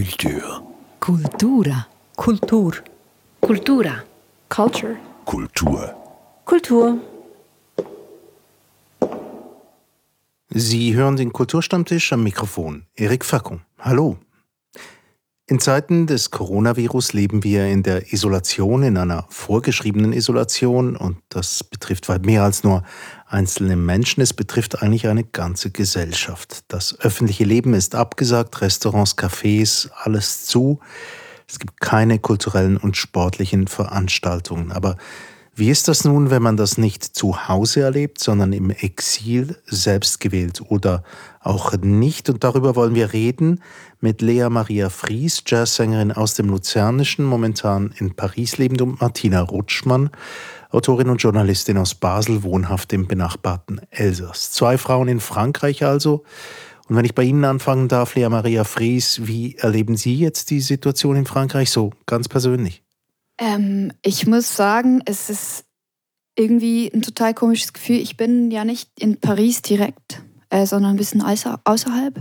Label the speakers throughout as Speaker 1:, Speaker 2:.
Speaker 1: Culture.
Speaker 2: Cultura. Kultur.
Speaker 3: Cultura. Culture.
Speaker 1: Kultur.
Speaker 3: Kultur.
Speaker 4: Sie hören den Kulturstammtisch am Mikrofon. Erik Fackung. Hallo. In Zeiten des Coronavirus leben wir in der Isolation, in einer vorgeschriebenen Isolation. Und das betrifft weit mehr als nur einzelne Menschen. Es betrifft eigentlich eine ganze Gesellschaft. Das öffentliche Leben ist abgesagt, Restaurants, Cafés, alles zu. Es gibt keine kulturellen und sportlichen Veranstaltungen. Aber wie ist das nun, wenn man das nicht zu Hause erlebt, sondern im Exil selbst gewählt oder auch nicht? Und darüber wollen wir reden mit Lea Maria Fries, Jazzsängerin aus dem Luzernischen, momentan in Paris lebend, und Martina Rutschmann, Autorin und Journalistin aus Basel, wohnhaft im benachbarten Elsass. 2 Frauen in Frankreich also. Und wenn ich bei Ihnen anfangen darf, Lea Maria Fries, wie erleben Sie jetzt die Situation in Frankreich so ganz persönlich?
Speaker 2: Ich muss sagen, es ist irgendwie ein total komisches Gefühl. Ich bin ja nicht in Paris direkt, sondern ein bisschen außerhalb.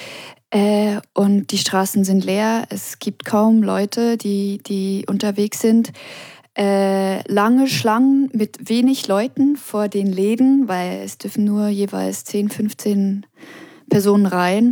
Speaker 2: Und die Straßen sind leer. Es gibt kaum Leute, die unterwegs sind. Lange Schlangen mit wenig Leuten vor den Läden, weil es dürfen nur jeweils 10, 15 Personen rein.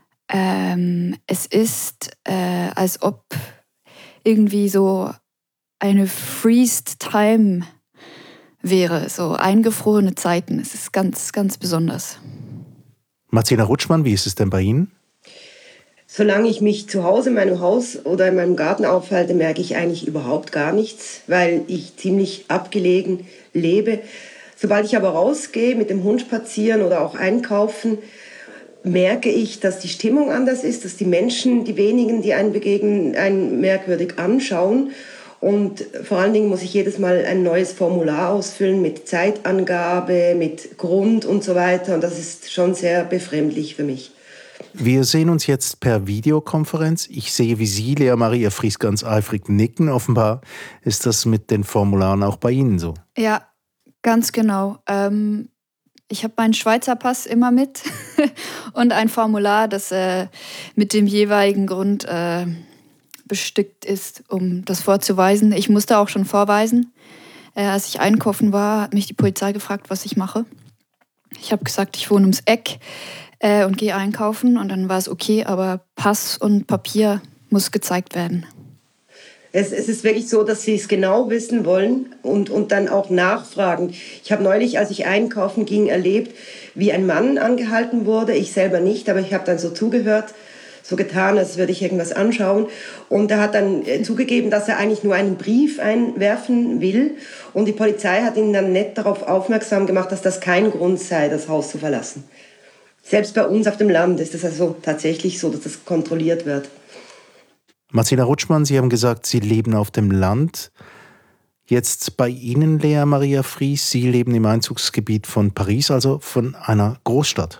Speaker 2: Es ist, als ob irgendwie so eine Freezed Time wäre, so eingefrorene Zeiten. Es ist ganz, ganz besonders.
Speaker 4: Martina Rutschmann, wie ist es denn bei Ihnen?
Speaker 5: Solange ich mich zu Hause in meinem Haus oder in meinem Garten aufhalte, merke ich eigentlich überhaupt gar nichts, weil ich ziemlich abgelegen lebe. Sobald ich aber rausgehe, mit dem Hund spazieren oder auch einkaufen, merke ich, dass die Stimmung anders ist, dass die Menschen, die wenigen, die einen begegnen, einen merkwürdig anschauen. Und vor allen Dingen muss ich jedes Mal ein neues Formular ausfüllen mit Zeitangabe, mit Grund und so weiter. Und das ist schon sehr befremdlich für mich.
Speaker 4: Wir sehen uns jetzt per Videokonferenz. Ich sehe, wie Sie, Lea Maria Fries, ganz eifrig nicken. Offenbar ist das mit den Formularen auch bei Ihnen so.
Speaker 2: Ja, ganz genau. Ich habe meinen Schweizer Pass immer mit und ein Formular, das mit dem jeweiligen Grund bestückt ist, um das vorzuweisen. Ich musste auch schon vorweisen. Als ich einkaufen war, hat mich die Polizei gefragt, was ich mache. Ich habe gesagt, ich wohne ums Eck und gehe einkaufen. Und dann war es okay, aber Pass und Papier muss gezeigt werden.
Speaker 5: Es ist wirklich so, dass sie es genau wissen wollen und dann auch nachfragen. Ich habe neulich, als ich einkaufen ging, erlebt, wie ein Mann angehalten wurde. Ich selber nicht, aber ich habe dann so zugehört, so getan, als würde ich irgendwas anschauen. Und er hat dann zugegeben, dass er eigentlich nur einen Brief einwerfen will. Und die Polizei hat ihn dann nett darauf aufmerksam gemacht, dass das kein Grund sei, das Haus zu verlassen. Selbst bei uns auf dem Land ist es also tatsächlich so, dass das kontrolliert wird.
Speaker 4: Martina Rutschmann, Sie haben gesagt, Sie leben auf dem Land. Jetzt bei Ihnen, Lea Maria Fries, Sie leben im Einzugsgebiet von Paris, also von einer Großstadt.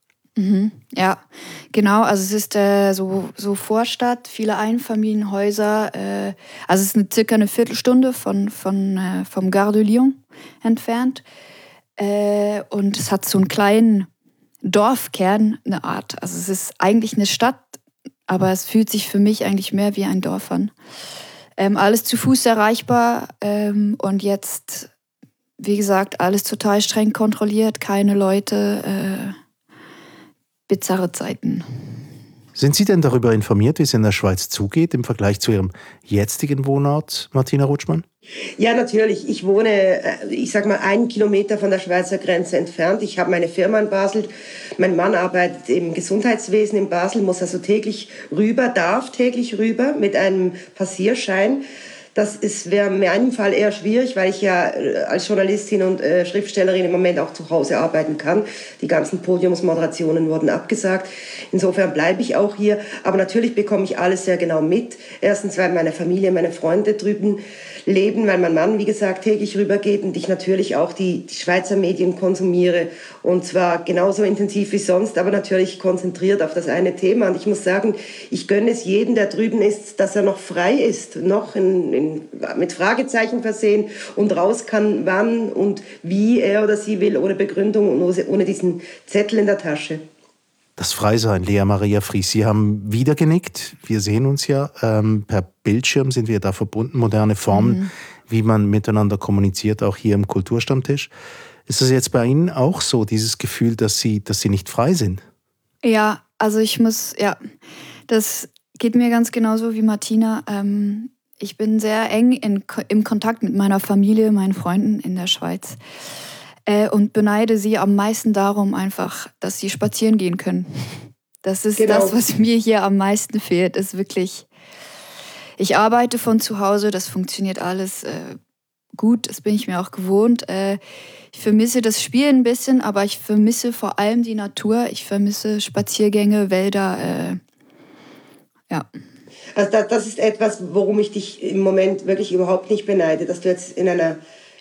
Speaker 2: Ja, genau. Also es ist so Vorstadt, viele Einfamilienhäuser. Also es ist circa eine Viertelstunde vom Gare de Lyon entfernt. Und es hat so einen kleinen Dorfkern, eine Art. Also es ist eigentlich eine Stadt, aber es fühlt sich für mich eigentlich mehr wie ein Dorf an. Alles zu Fuß erreichbar und jetzt, wie gesagt, alles total streng kontrolliert, keine Leute, bizarre Zeiten.
Speaker 4: Sind Sie denn darüber informiert, wie es in der Schweiz zugeht im Vergleich zu Ihrem jetzigen Wohnort, Martina Rutschmann?
Speaker 5: Ja, natürlich. Ich wohne, ich sag mal, 1 Kilometer von der Schweizer Grenze entfernt. Ich habe meine Firma in Basel. Mein Mann arbeitet im Gesundheitswesen in Basel, muss also darf täglich rüber mit einem Passierschein. Das wäre in meinem Fall eher schwierig, weil ich ja als Journalistin und Schriftstellerin im Moment auch zu Hause arbeiten kann. Die ganzen Podiumsmoderationen wurden abgesagt. Insofern bleibe ich auch hier. Aber natürlich bekomme ich alles sehr genau mit. Erstens, weil meine Familie, meine Freunde drüben leben, weil mein Mann, wie gesagt, täglich rübergeht und ich natürlich auch die Schweizer Medien konsumiere. Und zwar genauso intensiv wie sonst, aber natürlich konzentriert auf das eine Thema. Und ich muss sagen, ich gönne es jedem, der drüben ist, dass er noch frei ist, noch mit Fragezeichen versehen und raus kann, wann und wie er oder sie will, ohne Begründung und ohne diesen Zettel in der Tasche.
Speaker 4: Das Freisein, Lea Maria Fries, Sie haben wieder genickt. Wir sehen uns ja. Per Bildschirm sind wir da verbunden. Moderne Formen, wie man miteinander kommuniziert, auch hier im Kulturstammtisch. Ist das jetzt bei Ihnen auch so, dieses Gefühl, dass Sie nicht frei sind?
Speaker 2: Ja, also das geht mir ganz genauso wie Martina. Ich bin sehr eng im Kontakt mit meiner Familie, meinen Freunden in der Schweiz. Und beneide sie am meisten darum einfach, dass sie spazieren gehen können. Das ist das, was mir hier am meisten fehlt. Ist wirklich, ich arbeite von zu Hause, das funktioniert alles gut, das bin ich mir auch gewohnt. Ich vermisse das Spielen ein bisschen, aber ich vermisse vor allem die Natur. Ich vermisse Spaziergänge, Wälder, ja.
Speaker 5: Also das ist etwas, worum ich dich im Moment wirklich überhaupt nicht beneide, dass du jetzt in einer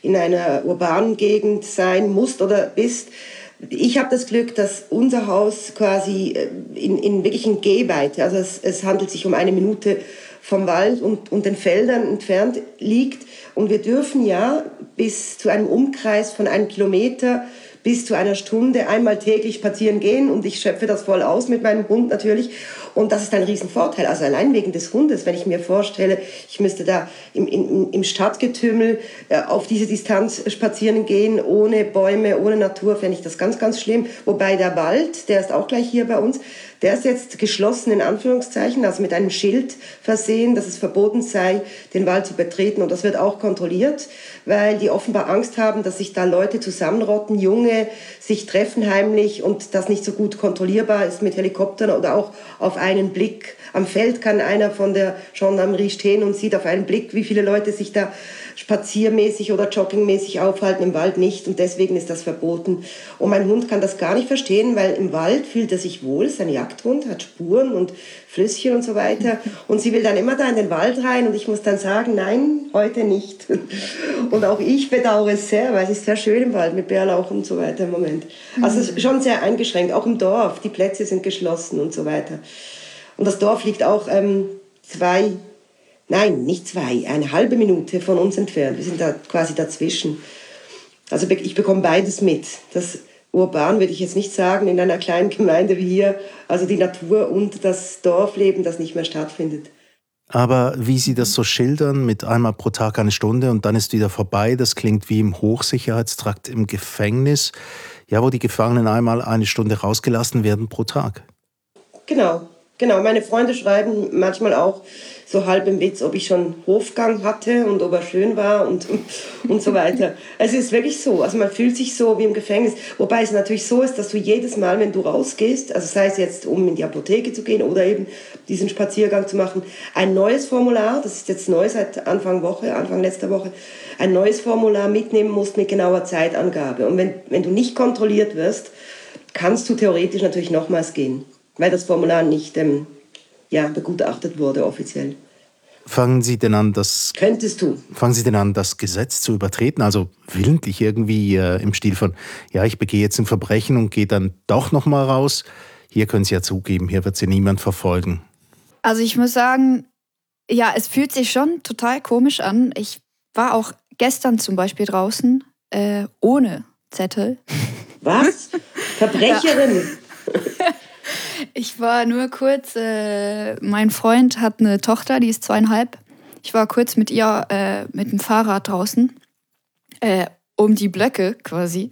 Speaker 5: urbanen Gegend sein musst oder bist. Ich habe das Glück, dass unser Haus quasi in wirklichen Gehweite, also es handelt sich um 1 Minute vom Wald und den Feldern entfernt liegt. Und wir dürfen ja bis zu einem Umkreis von 1 Kilometer bis zu 1 Stunde einmal täglich spazieren gehen. Und ich schöpfe das voll aus mit meinem Hund natürlich. Und das ist ein Riesenvorteil. Also allein wegen des Hundes, wenn ich mir vorstelle, ich müsste da im Stadtgetümmel auf diese Distanz spazieren gehen, ohne Bäume, ohne Natur, fände ich das ganz, ganz schlimm. Wobei der Wald, der ist auch gleich hier bei uns, der ist jetzt geschlossen in Anführungszeichen, also mit einem Schild versehen, dass es verboten sei, den Wald zu betreten. Und das wird auch kontrolliert, weil die offenbar Angst haben, dass sich da Leute zusammenrotten, Junge sich treffen heimlich und das nicht so gut kontrollierbar ist mit Helikoptern oder auch auf einen Blick. Am Feld kann einer von der Gendarmerie stehen und sieht auf einen Blick, wie viele Leute sich da spaziermäßig oder joggingmäßig aufhalten, im Wald nicht. Und deswegen ist das verboten. Und mein Hund kann das gar nicht verstehen, weil im Wald fühlt er sich wohl. Ist ein Jagdhund, hat Spuren und Flüsschen und so weiter. Und sie will dann immer da in den Wald rein und ich muss dann sagen, nein, heute nicht. Und auch ich bedauere es sehr, weil es ist sehr schön im Wald mit Bärlauch und so weiter im1 Also es ist schon sehr eingeschränkt, auch im Dorf. Die Plätze sind geschlossen und so weiter. Und das Dorf liegt auch 1/2 Minute von uns entfernt. Wir sind da quasi dazwischen. Also ich bekomme beides mit. Das urban würde ich jetzt nicht sagen, in einer kleinen Gemeinde wie hier. Also die Natur und das Dorfleben, das nicht mehr stattfindet.
Speaker 4: Aber wie Sie das so schildern, mit einmal pro Tag 1 Stunde und dann ist wieder vorbei, das klingt wie im Hochsicherheitstrakt im Gefängnis, ja, wo die Gefangenen einmal 1 Stunde rausgelassen werden pro Tag.
Speaker 5: Genau. Meine Freunde schreiben manchmal auch so halb im Witz, ob ich schon Hofgang hatte und ob er schön war und so weiter. Es ist wirklich so, also man fühlt sich so wie im Gefängnis, wobei es natürlich so ist, dass du jedes Mal, wenn du rausgehst, also sei es jetzt, um in die Apotheke zu gehen oder eben diesen Spaziergang zu machen, ein neues Formular, das ist jetzt neu seit Anfang letzter Woche, ein neues Formular mitnehmen musst mit genauer Zeitangabe. Und wenn du nicht kontrolliert wirst, kannst du theoretisch natürlich nochmals gehen, weil das Formular nicht begutachtet wurde offiziell.
Speaker 4: Fangen Sie denn an, das Gesetz zu übertreten? Also willentlich irgendwie im Stil von, ja, ich begehe jetzt ein Verbrechen und gehe dann doch noch mal raus. Hier können Sie ja zugeben, hier wird Sie niemand verfolgen.
Speaker 2: Also ich muss sagen, ja, es fühlt sich schon total komisch an. Ich war auch gestern zum Beispiel draußen ohne Zettel.
Speaker 5: Was? Verbrecherin?
Speaker 2: Ja. Ich war nur kurz, mein Freund hat eine Tochter, die ist 2,5. Ich war kurz mit ihr mit dem Fahrrad draußen, um die Blöcke quasi.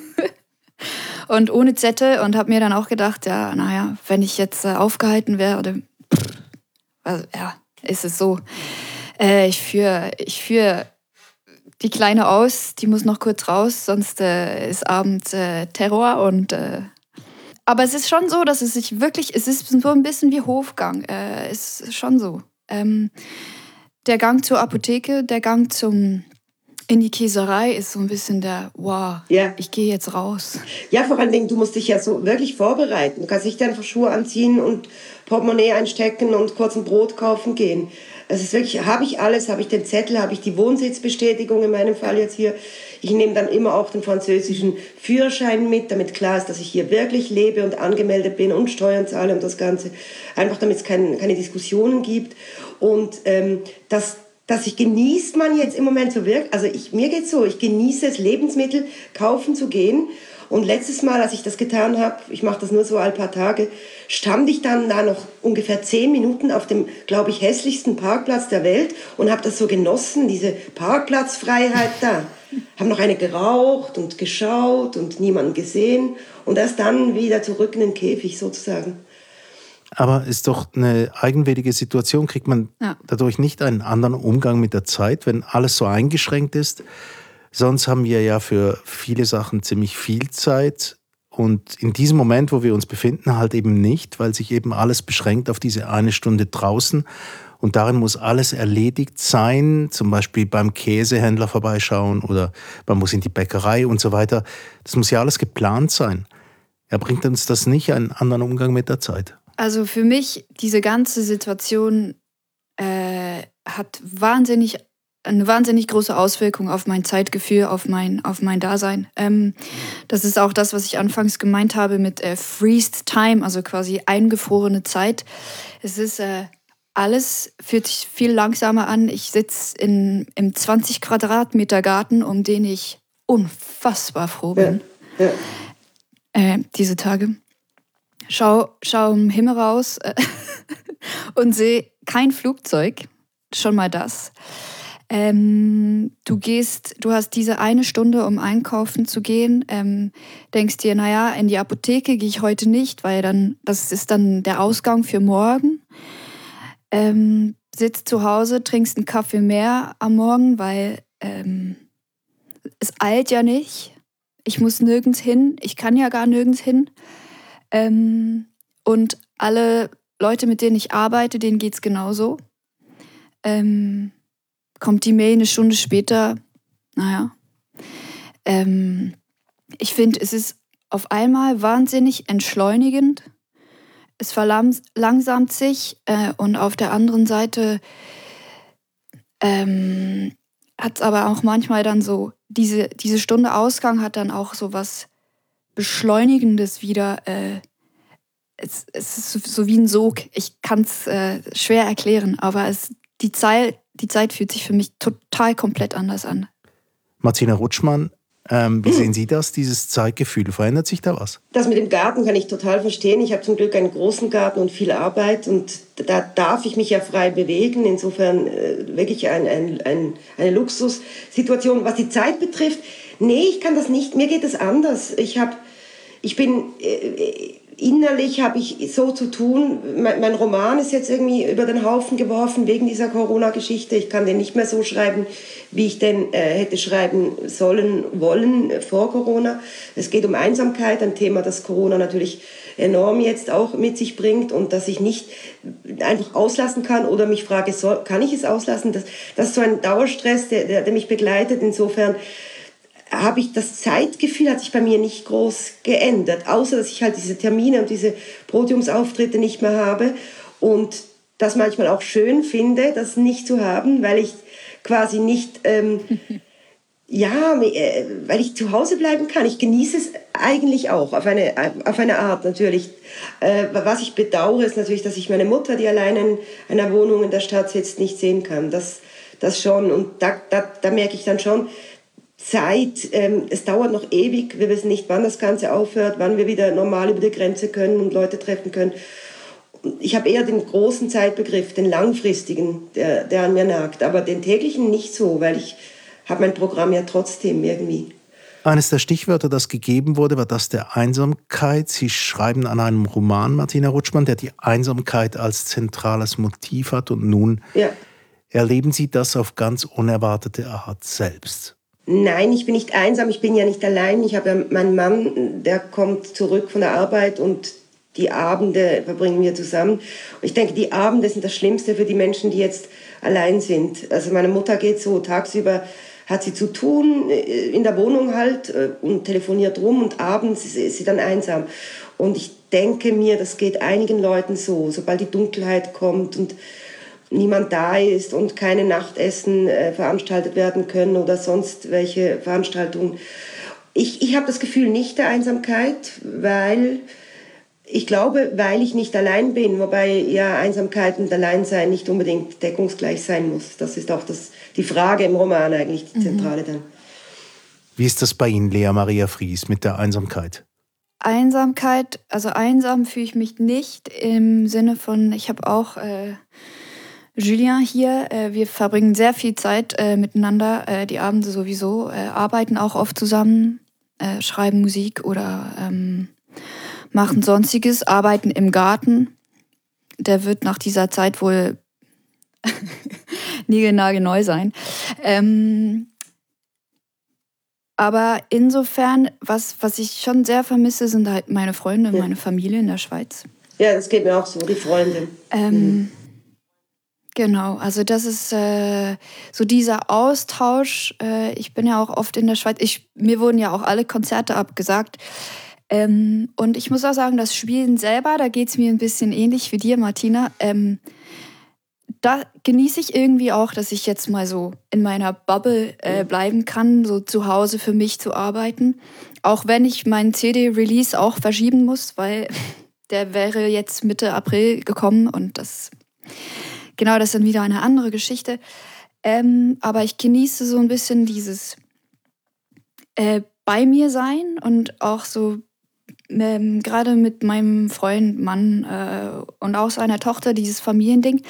Speaker 2: Und ohne Zettel und habe mir dann auch gedacht, ja, naja, wenn ich jetzt aufgehalten werde, also, ja, ist es so. Ich führe die Kleine aus, die muss noch kurz raus, sonst ist abends Terror und aber es ist schon so, dass es ist so ein bisschen wie Hofgang. Ist schon so. Der Gang zur Apotheke, der Gang in die Käserei ist so ein bisschen der, wow, ja. Ich gehe jetzt raus.
Speaker 5: Ja, vor allen Dingen, du musst dich ja so wirklich vorbereiten. Du kannst nicht einfach Schuhe anziehen und Portemonnaie einstecken und kurz ein Brot kaufen gehen. Es ist wirklich, habe ich alles, habe ich den Zettel, habe ich die Wohnsitzbestätigung in meinem Fall jetzt hier. Ich nehme dann immer auch den französischen Führerschein mit, damit klar ist, dass ich hier wirklich lebe und angemeldet bin und Steuern zahle und das Ganze. Einfach damit es keine Diskussionen gibt. Und dass ich genießt man jetzt im Moment so wirklich, also mir geht's so, ich genieße es, Lebensmittel kaufen zu gehen Und letztes Mal, als ich das getan habe, ich mache das nur so ein paar Tage, stand ich dann da noch ungefähr 10 Minuten auf dem, glaube ich, hässlichsten Parkplatz der Welt und habe das so genossen, diese Parkplatzfreiheit da. Habe noch eine geraucht und geschaut und niemanden gesehen und erst dann wieder zurück in den Käfig sozusagen.
Speaker 4: Aber ist doch eine eigenwillige Situation. Kriegt man dadurch nicht einen anderen Umgang mit der Zeit, wenn alles so eingeschränkt ist? Sonst haben wir ja für viele Sachen ziemlich viel Zeit. Und in diesem Moment, wo wir uns befinden, halt eben nicht, weil sich eben alles beschränkt auf diese eine Stunde draußen. Und darin muss alles erledigt sein, zum Beispiel beim Käsehändler vorbeischauen oder man muss in die Bäckerei und so weiter. Das muss ja alles geplant sein. Bringt uns das nicht einen anderen Umgang mit der Zeit?
Speaker 2: Also für mich, diese ganze Situation hat eine wahnsinnig große Auswirkung auf mein Zeitgefühl, auf mein Dasein. Das ist auch das, was ich anfangs gemeint habe mit Freezed Time, also quasi eingefrorene Zeit. Es ist alles fühlt sich viel langsamer an. Ich sitze im 20 Quadratmeter Garten, um den ich unfassbar froh bin. Diese Tage. Schau im Himmel raus und sehe kein Flugzeug. Schon mal das. Du hast diese eine Stunde, um einkaufen zu gehen, denkst dir, naja, in die Apotheke gehe ich heute nicht, weil das ist dann der Ausgang für morgen. Sitzt zu Hause, trinkst einen Kaffee mehr am Morgen, weil es eilt ja nicht. Ich muss nirgends hin, ich kann ja gar nirgends hin. Und alle Leute, mit denen ich arbeite, denen geht's genauso. Kommt die Mail eine Stunde später, naja. Ich finde, es ist auf einmal wahnsinnig entschleunigend. Es verlangsamt sich und auf der anderen Seite hat es aber auch manchmal dann so, diese Stunde Ausgang hat dann auch so was Beschleunigendes wieder. Es ist so wie ein Sog. Ich kann es schwer erklären, aber die Zeit fühlt sich für mich total komplett anders an.
Speaker 4: Martina Rutschmann, wie sehen Sie das, dieses Zeitgefühl? Verändert sich da was?
Speaker 5: Das mit dem Garten kann ich total verstehen. Ich habe zum Glück einen großen Garten und viel Arbeit und da darf ich mich ja frei bewegen. Insofern wirklich eine Luxussituation. Was die Zeit betrifft, nee, ich kann das nicht. Mir geht es anders. Innerlich habe ich so zu tun. Mein Roman ist jetzt irgendwie über den Haufen geworfen wegen dieser Corona-Geschichte. Ich kann den nicht mehr so schreiben, wie ich den hätte schreiben wollen vor Corona. Es geht um Einsamkeit, ein Thema, das Corona natürlich enorm jetzt auch mit sich bringt und das ich nicht einfach auslassen kann oder mich frage, kann ich es auslassen? Das ist so ein Dauerstress, der mich begleitet. Insofern habe ich das Zeitgefühl, hat sich bei mir nicht groß geändert, außer dass ich halt diese Termine und diese Podiumsauftritte nicht mehr habe und das manchmal auch schön finde, das nicht zu haben, weil ich quasi nicht, weil ich zu Hause bleiben kann. Ich genieße es eigentlich auch, auf eine Art natürlich. Was ich bedauere, ist natürlich, dass ich meine Mutter, die allein in einer Wohnung in der Stadt sitzt, nicht sehen kann. Das schon. Und da merke ich dann schon, Zeit, es dauert noch ewig, wir wissen nicht, wann das Ganze aufhört, wann wir wieder normal über die Grenze können und Leute treffen können. Ich habe eher den großen Zeitbegriff, den langfristigen, der an mir nagt, aber den täglichen nicht so, weil ich habe mein Programm ja trotzdem irgendwie.
Speaker 4: Eines der Stichwörter, das gegeben wurde, war das der Einsamkeit. Sie schreiben an einem Roman, Martina Rutschmann, der die Einsamkeit als zentrales Motiv hat und nun erleben Sie das auf ganz unerwartete Art selbst.
Speaker 5: Nein, ich bin nicht einsam, ich bin ja nicht allein. Ich habe ja meinen Mann, der kommt zurück von der Arbeit und die Abende verbringen wir zusammen. Und ich denke, die Abende sind das Schlimmste für die Menschen, die jetzt allein sind. Also meine Mutter geht so, tagsüber hat sie zu tun, in der Wohnung halt und telefoniert rum und abends ist sie dann einsam. Und ich denke mir, das geht einigen Leuten so, sobald die Dunkelheit kommt und niemand da ist und keine Nachtessen veranstaltet werden können oder sonst welche Veranstaltungen. Ich habe das Gefühl nicht der Einsamkeit, weil ich nicht allein bin, wobei ja Einsamkeit und Alleinsein nicht unbedingt deckungsgleich sein muss. Das ist auch die Frage im Roman eigentlich, die Zentrale dann.
Speaker 4: Wie ist das bei Ihnen, Lea Maria Fries, mit der Einsamkeit?
Speaker 2: Einsamkeit, also einsam fühle ich mich nicht im Sinne von, ich habe auch Julien hier, wir verbringen sehr viel Zeit miteinander, die Abende sowieso, arbeiten auch oft zusammen, schreiben Musik oder machen Sonstiges, arbeiten im Garten. Der wird nach dieser Zeit wohl niegelnagelneu sein. Aber insofern, was ich schon sehr vermisse, sind halt meine Freunde und meine Familie in der Schweiz.
Speaker 5: Ja, das geht mir auch so, die Freunde.
Speaker 2: Genau, also das ist so dieser Austausch. Ich bin ja auch oft in der Schweiz. Mir wurden ja auch alle Konzerte abgesagt. Und ich muss auch sagen, das Spielen selber, da geht es mir ein bisschen ähnlich wie dir, Martina. Da genieße ich irgendwie auch, dass ich jetzt mal so in meiner Bubble bleiben kann, so zu Hause für mich zu arbeiten. Auch wenn ich meinen CD-Release auch verschieben muss, weil der wäre jetzt Mitte April gekommen und das ist dann wieder eine andere Geschichte. Aber ich genieße so ein bisschen dieses bei mir sein und auch so gerade mit meinem Freund, Mann und auch seiner Tochter, dieses Familiending.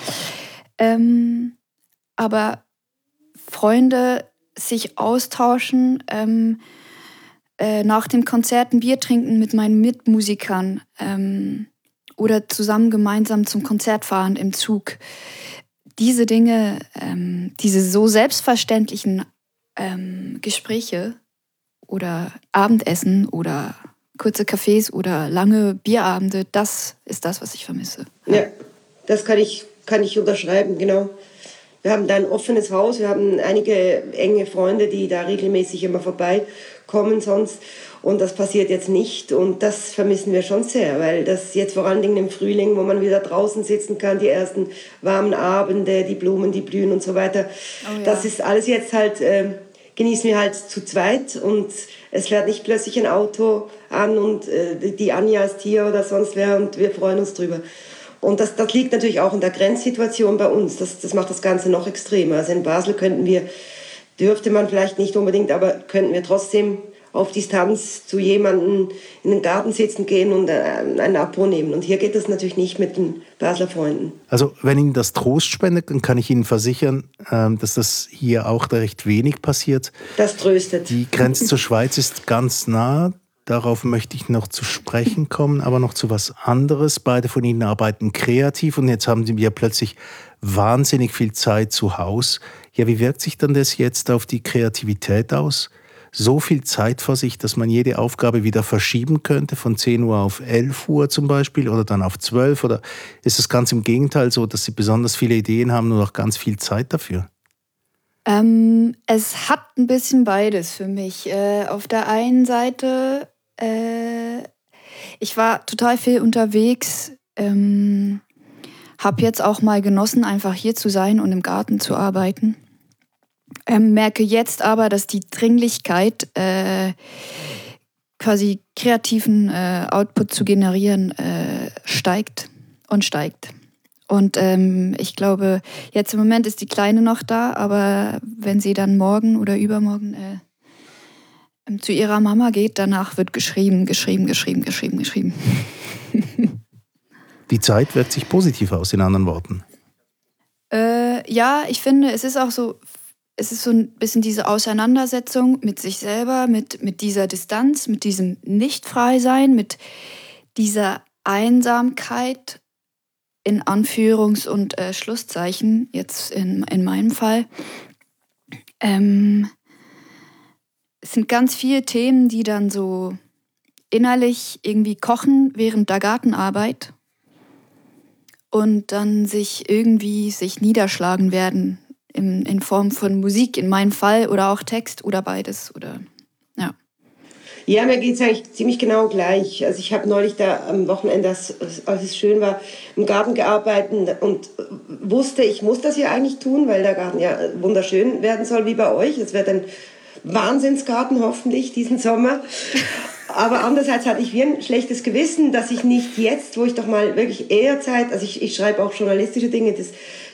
Speaker 2: Aber Freunde sich austauschen, nach dem Konzert ein Bier trinken mit meinen Mitmusikern oder zusammen gemeinsam zum Konzert fahren im Zug. Diese Dinge, diese so selbstverständlichen Gespräche oder Abendessen oder kurze Cafés oder lange Bierabende, das ist das, was ich vermisse.
Speaker 5: Ja, das kann ich unterschreiben, genau. Wir haben da ein offenes Haus, wir haben einige enge Freunde, die da regelmäßig immer vorbeikommen sonst. Und das passiert jetzt nicht und das vermissen wir schon sehr, weil das jetzt vor allen Dingen im Frühling, wo man wieder draußen sitzen kann, die ersten warmen Abende, die Blumen, die blühen und so weiter. Oh ja. Das ist alles jetzt halt, genießen wir halt zu zweit und es fährt nicht plötzlich ein Auto an und die Anja ist hier oder sonst wer und wir freuen uns drüber. Und das liegt natürlich auch in der Grenzsituation bei uns. Das macht das Ganze noch extremer. Also in Basel dürfte man vielleicht nicht unbedingt, aber könnten wir trotzdem auf Distanz zu jemandem in den Garten sitzen gehen und einen Apo nehmen. Und hier geht das natürlich nicht mit den Basler Freunden.
Speaker 4: Also wenn Ihnen das Trost spendet, dann kann ich Ihnen versichern, dass das hier auch recht wenig passiert.
Speaker 5: Das tröstet.
Speaker 4: Die Grenze zur Schweiz ist ganz nah. Darauf möchte ich noch zu sprechen kommen, aber noch zu was anderes. Beide von Ihnen arbeiten kreativ und jetzt haben Sie ja plötzlich wahnsinnig viel Zeit zu Hause. Ja, wie wirkt sich dann das jetzt auf die Kreativität aus? So viel Zeit vor sich, dass man jede Aufgabe wieder verschieben könnte, von 10 Uhr auf 11 Uhr zum Beispiel oder dann auf 12? Oder ist es ganz im Gegenteil so, dass Sie besonders viele Ideen haben und auch ganz viel Zeit dafür?
Speaker 2: Es hat ein bisschen beides für mich. Auf der einen Seite, ich war total viel unterwegs, habe jetzt auch mal genossen, einfach hier zu sein und im Garten zu arbeiten. Merke jetzt aber, dass die Dringlichkeit, quasi kreativen Output zu generieren, steigt und steigt. Und ich glaube, jetzt im Moment ist die Kleine noch da, aber wenn sie dann morgen oder übermorgen zu ihrer Mama geht, danach wird geschrieben.
Speaker 4: Die Zeit wirkt sich positiv aus, in anderen Worten.
Speaker 2: Ja, ich finde, es ist so ein bisschen diese Auseinandersetzung mit sich selber, mit dieser Distanz, mit diesem Nicht-Frei-Sein, mit dieser Einsamkeit, in Anführungs- und Schlusszeichen, jetzt in meinem Fall. Es sind ganz viele Themen, die dann so innerlich irgendwie kochen während der Gartenarbeit und dann sich niederschlagen werden in Form von Musik, in meinem Fall, oder auch Text oder beides. Oder ja.
Speaker 5: Ja, mir geht es eigentlich ziemlich genau gleich. Also ich habe neulich da am Wochenende, als es schön war, im Garten gearbeitet und wusste, ich muss das ja eigentlich tun, weil der Garten ja wunderschön werden soll wie bei euch. Es wird ein Wahnsinnsgarten hoffentlich diesen Sommer. Aber andererseits hatte ich wie ein schlechtes Gewissen, dass ich nicht jetzt, wo ich doch mal wirklich eher Zeit, also ich schreibe auch journalistische Dinge, ich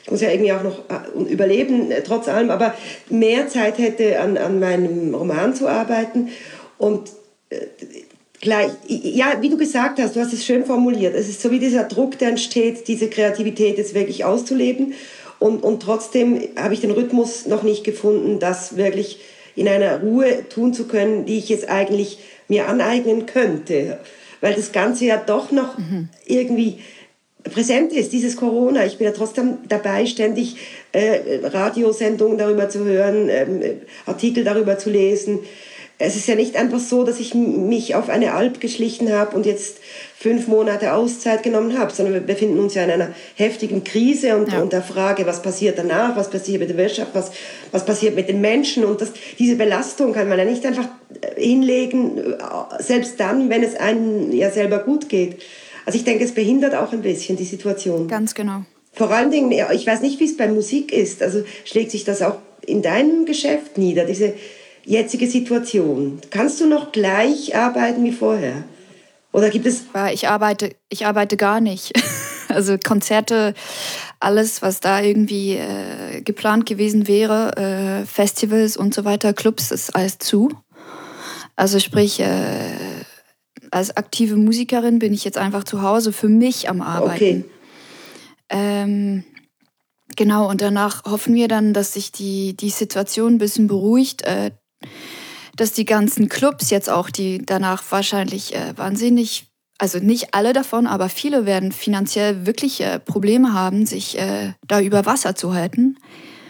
Speaker 5: ich muss ja irgendwie auch noch überleben, trotz allem, aber mehr Zeit hätte, an meinem Roman zu arbeiten. Und gleich, ja, wie du gesagt hast, du hast es schön formuliert. Es ist so wie dieser Druck, der entsteht, diese Kreativität jetzt wirklich auszuleben. Und trotzdem habe ich den Rhythmus noch nicht gefunden, das wirklich in einer Ruhe tun zu können, die ich jetzt eigentlich mir aneignen könnte. Weil das Ganze ja doch noch irgendwie präsent ist, dieses Corona. Ich bin ja trotzdem dabei, ständig Radiosendungen darüber zu hören, Artikel darüber zu lesen. Es ist ja nicht einfach so, dass ich mich auf eine Alp geschlichen habe und jetzt 5 Monate Auszeit genommen habe, sondern wir befinden uns ja in einer heftigen Krise und der Frage, was passiert danach, was passiert mit der Wirtschaft, was passiert mit den Menschen. Und diese Belastung kann man ja nicht einfach hinlegen, selbst dann, wenn es einem ja selber gut geht. Also ich denke, es behindert auch ein bisschen die Situation.
Speaker 2: Ganz genau.
Speaker 5: Vor allen Dingen, ich weiß nicht, wie es bei Musik ist, also schlägt sich das auch in deinem Geschäft nieder, diese jetzige Situation. Kannst du noch gleich arbeiten wie vorher? Oder gibt es...
Speaker 2: Ich arbeite gar nicht. Also Konzerte, alles, was da irgendwie geplant gewesen wäre, Festivals und so weiter, Clubs, ist alles zu. Also sprich, als aktive Musikerin bin ich jetzt einfach zu Hause für mich am Arbeiten. Okay. Genau, und danach hoffen wir dann, dass sich die Situation ein bisschen beruhigt, dass die ganzen Clubs jetzt auch, die danach wahrscheinlich wahnsinnig, also nicht alle davon, aber viele werden finanziell wirklich Probleme haben, sich da über Wasser zu halten.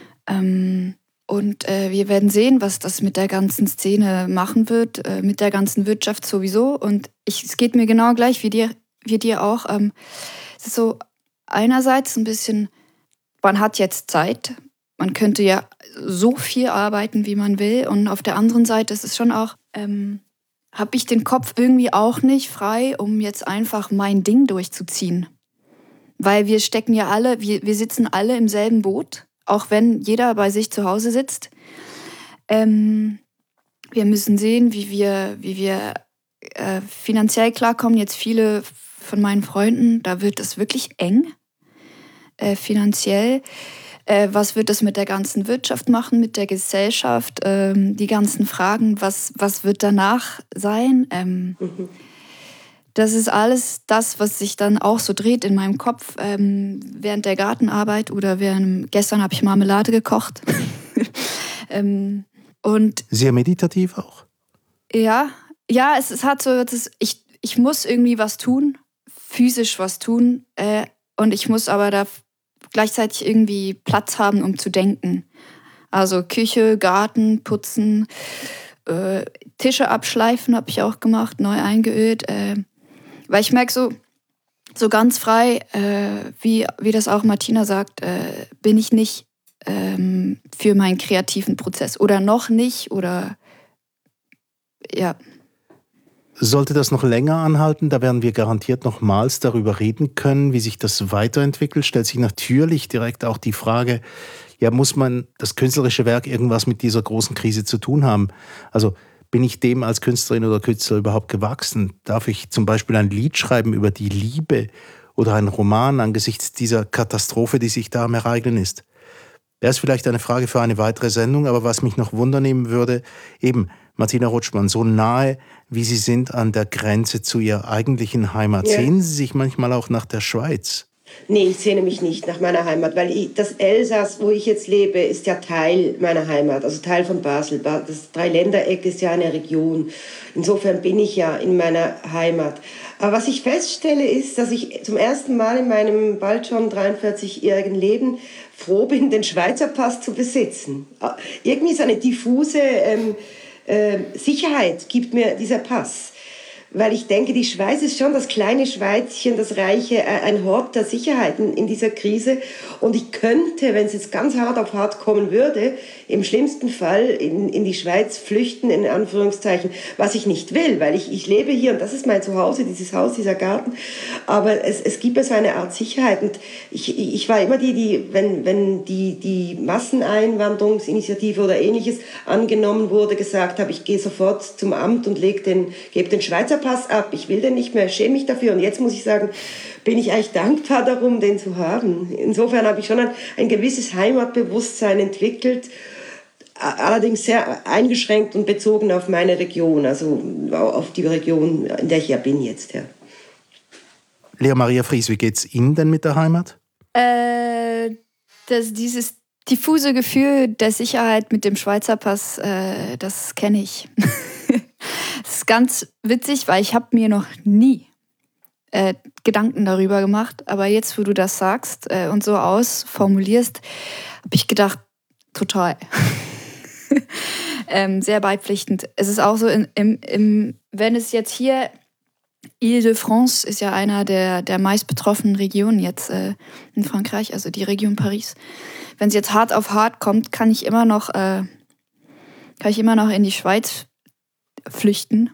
Speaker 2: Und wir werden sehen, was das mit der ganzen Szene machen wird, mit der ganzen Wirtschaft sowieso. Und es geht mir genau gleich wie dir auch. Es ist so einerseits ein bisschen, man hat jetzt Zeit. Man könnte ja so viel arbeiten, wie man will. Und auf der anderen Seite ist es schon auch, habe ich den Kopf irgendwie auch nicht frei, um jetzt einfach mein Ding durchzuziehen. Weil wir stecken ja alle, wir sitzen alle im selben Boot, auch wenn jeder bei sich zu Hause sitzt. Wir müssen sehen, wie wir finanziell klarkommen. Jetzt viele von meinen Freunden, da wird es wirklich eng, finanziell. Was wird das mit der ganzen Wirtschaft machen, mit der Gesellschaft? Die ganzen Fragen, was wird danach sein? Das ist alles das, was sich dann auch so dreht in meinem Kopf während der Gartenarbeit oder gestern habe ich Marmelade gekocht. Und
Speaker 4: sehr meditativ auch?
Speaker 2: Ja, es hat so, ich muss irgendwie was tun, physisch was tun und ich muss aber da gleichzeitig irgendwie Platz haben, um zu denken. Also Küche, Garten, putzen, Tische abschleifen habe ich auch gemacht, neu eingeölt. Weil ich merke so ganz frei, wie das auch Martina sagt, bin ich nicht für meinen kreativen Prozess. Oder noch nicht, oder ja.
Speaker 4: Sollte das noch länger anhalten, da werden wir garantiert nochmals darüber reden können, wie sich das weiterentwickelt. Stellt sich natürlich direkt auch die Frage, ja, muss das künstlerische Werk irgendwas mit dieser großen Krise zu tun haben? Also bin ich dem als Künstlerin oder Künstler überhaupt gewachsen? Darf ich zum Beispiel ein Lied schreiben über die Liebe oder einen Roman angesichts dieser Katastrophe, die sich da am Ereignen ist? Das ist vielleicht eine Frage für eine weitere Sendung, aber was mich noch wundernehmen würde, eben Martina Rutschmann, so nahe, wie Sie sind an der Grenze zu Ihrer eigentlichen Heimat. Ja. Sehnen Sie sich manchmal auch nach der Schweiz?
Speaker 5: Nee, ich sehne mich nicht nach meiner Heimat, weil das Elsass, wo ich jetzt lebe, ist ja Teil meiner Heimat, also Teil von Basel. Das Dreiländereck ist ja eine Region. Insofern bin ich ja in meiner Heimat. Aber was ich feststelle, ist, dass ich zum ersten Mal in meinem bald schon 43-jährigen Leben froh bin, den Schweizer Pass zu besitzen. Irgendwie so eine diffuse Sicherheit gibt mir dieser Pass. Weil ich denke, die Schweiz ist schon das kleine Schweizchen, das Reiche, ein Hort der Sicherheiten in dieser Krise. Und ich könnte, wenn es jetzt ganz hart auf hart kommen würde, im schlimmsten Fall in die Schweiz flüchten, in Anführungszeichen, was ich nicht will, weil ich lebe hier und das ist mein Zuhause, dieses Haus, dieser Garten. Aber es gibt mir so eine Art Sicherheit. Und ich war immer wenn die Masseneinwanderungsinitiative oder Ähnliches angenommen wurde, gesagt habe, ich gehe sofort zum Amt und gebe den Schweizer Pass ab. Ich will den nicht mehr, schäme mich dafür. Und jetzt muss ich sagen, bin ich eigentlich dankbar darum, den zu haben. Insofern habe ich schon ein gewisses Heimatbewusstsein entwickelt, allerdings sehr eingeschränkt und bezogen auf meine Region, also auf die Region, in der ich ja bin jetzt. Ja.
Speaker 4: Lea Maria Fries, wie geht's Ihnen denn mit der Heimat?
Speaker 2: Dieses diffuse Gefühl der Sicherheit mit dem Schweizer Pass, das kenne ich. Das ist ganz witzig, weil ich habe mir noch nie Gedanken darüber gemacht, aber jetzt, wo du das sagst und so ausformulierst, habe ich gedacht, total. Sehr beipflichtend. Es ist auch so, wenn es jetzt hier, Île-de-France ist ja einer der meist betroffenen Regionen jetzt in Frankreich, also die Region Paris. Wenn es jetzt hart auf hart kommt, kann ich immer noch in die Schweiz flüchten.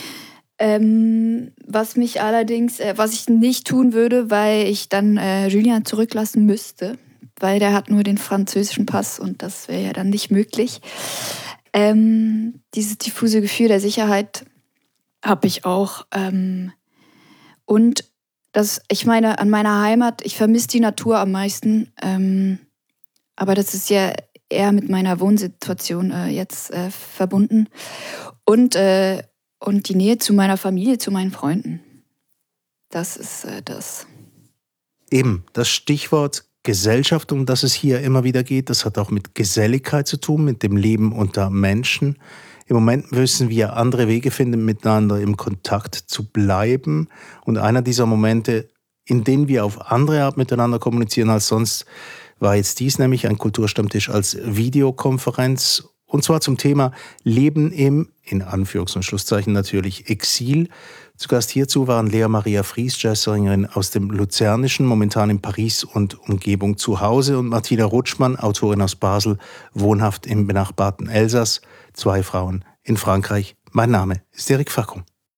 Speaker 2: Was ich nicht tun würde, weil ich dann Julien zurücklassen müsste, weil der hat nur den französischen Pass und das wäre ja dann nicht möglich. Dieses diffuse Gefühl der Sicherheit habe ich auch. Und ich meine, an meiner Heimat, ich vermisse die Natur am meisten, aber das ist ja eher mit meiner Wohnsituation jetzt verbunden. Und die Nähe zu meiner Familie, zu meinen Freunden. Das ist das.
Speaker 4: Eben, das Stichwort Gesellschaft, um das es hier immer wieder geht, das hat auch mit Geselligkeit zu tun, mit dem Leben unter Menschen. Im Moment müssen wir andere Wege finden, miteinander im Kontakt zu bleiben. Und einer dieser Momente, in denen wir auf andere Art miteinander kommunizieren als sonst, war jetzt dies, nämlich ein Kulturstammtisch als Videokonferenz. Und zwar zum Thema Leben im, in Anführungs- und Schlusszeichen natürlich, Exil. Zu Gast hierzu waren Lea Maria Fries, Jazzsängerin aus dem Luzernischen, momentan in Paris und Umgebung zu Hause, und Martina Rutschmann, Autorin aus Basel, wohnhaft im benachbarten Elsass. 2 Frauen in Frankreich. Mein Name ist Eric Facon.